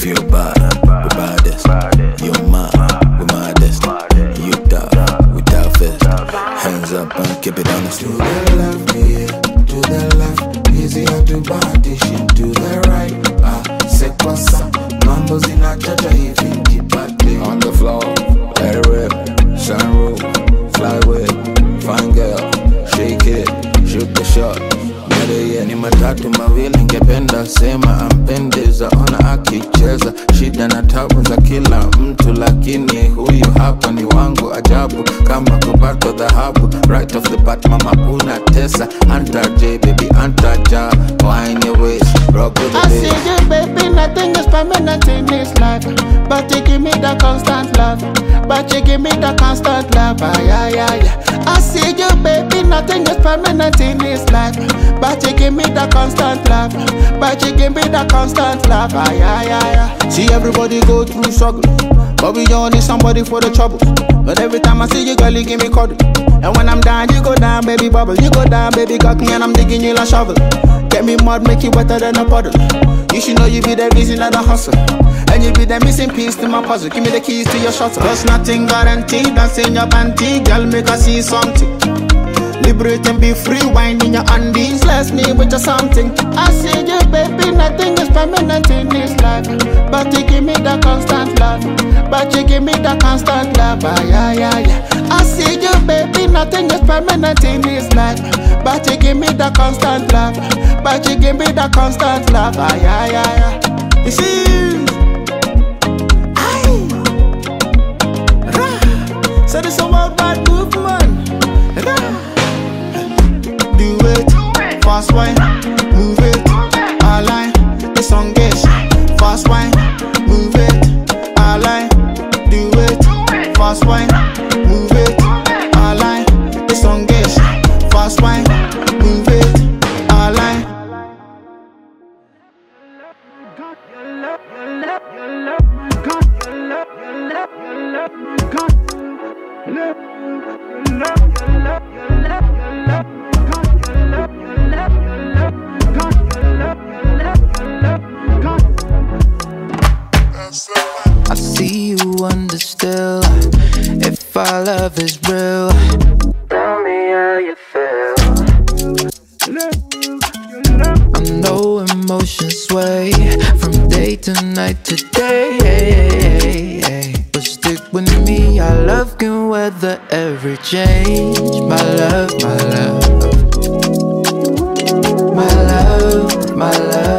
feel bad, we baddest. You're mad, we maddest. You doubt, we doubt first. Hands up and keep it honest. To the left, yeah, to the left. Easier to body shit. To the right, say what's up. Mambo's in a cha-cha, even keep on the floor, let it rip. Sunroof, fly with, fine girl, shake it, shoot the shot. Mede ni matatu mawili ngependa sema ampendeza ona akicheza shida na tabu za kila mtu lakini huyu hapa ni wangu ajabu kama kupata dhahabu right off the bat mama unatesa anta J baby anta ja wine your waist rock with the I see you baby nothing is permanent in this life but you give me the constant love but you give me the constant love I see you baby nothing is permanent in this life but you give me the constant love but you give me the constant love See everybody go through struggle but we all need somebody for the trouble but every time I see you girl you give me cuddle and when I'm down you go down baby bubble you go down baby cock me and I'm digging you like shovel get me mud make you wetter than a puddle you should know you be the reason of the hustle and you be the missing piece to my puzzle give me the keys to your shuttle cause nothing guaranteed that's in your panty girl make I see something liberate and be free, wine in your undies. Bless me with just something. I see you, baby, nothing is permanent in this life. But you give me the constant love. But you give me the constant love. I see you, baby, nothing is permanent in this life. But you give me the constant love. But you give me the constant love. You see, so this is a bad movement. Do it, fast wine, move it, align, the song is fast wine, move it, align, do it, fast wine, move it, align, the song is fast wine, move it, align. I see you under still. If our love is real, tell me how you feel. I know emotions sway from day to night to day. But stick with me, our love can weather every change. My love, my love, my love, my love.